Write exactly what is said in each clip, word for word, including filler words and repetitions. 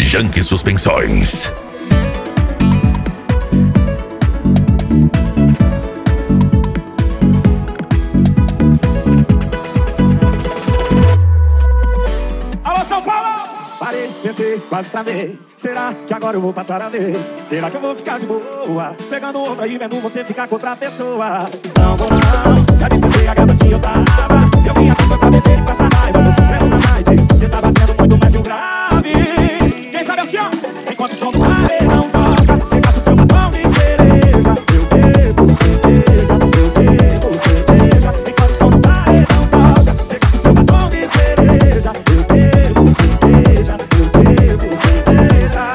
Junk Suspensões. Alô, São Paulo! Parei, pensei, quase travei. Será que agora eu vou passar a vez? Será que eu vou ficar de boa? Pegando outra e vendo você ficar com outra pessoa. Não vou não, já dispensei a gata que eu tava. Eu vim aqui foi pra beber e passar raiva. Tô sofrendo na night, você tá batendo muito mais que um grave. Quem sabe assim, ó? Enquanto o som do paredão toca, você gasta o seu batom de cereja. Eu bebo cerveja, eu bebo cerveja. Enquanto o som do paredão toca, você gasta o seu batom de cereja. Eu bebo cerveja, eu bebo cerveja.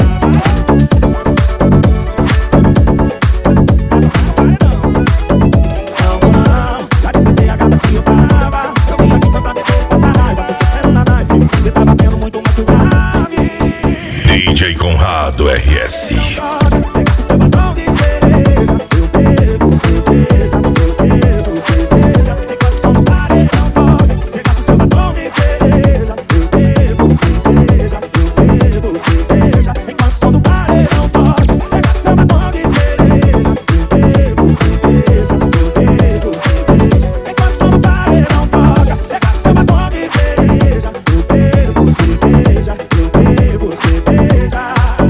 Não vou não, já dispensei a gata que eu tava. Eu vim aqui foi pra beber e passar raiva. Tô sofrendo na night, você tá batendo muito mais que o grave. D J Conrado R S. Você gasta o seu batom de cereja. Eu bebo cerveja, eu bebo cerveja. Enquanto o som do paredão toca, você gasta o seu batom de cereja. Eu bebo cerveja, eu bebo cerveja. Enquanto o som do paredão toca, você gasta o seu batom de cereja. Eu bebo cerveja, eu bebo cerveja. Enquanto o som do paredão toca, você gasta o seu batom de cereja. Eu bebo cerveja, eu bebo cerveja.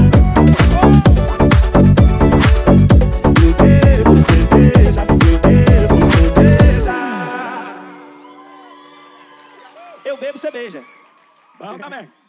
Eu bebo cerveja, eu bebo cerveja. Eu bebo cerveja. Bom também.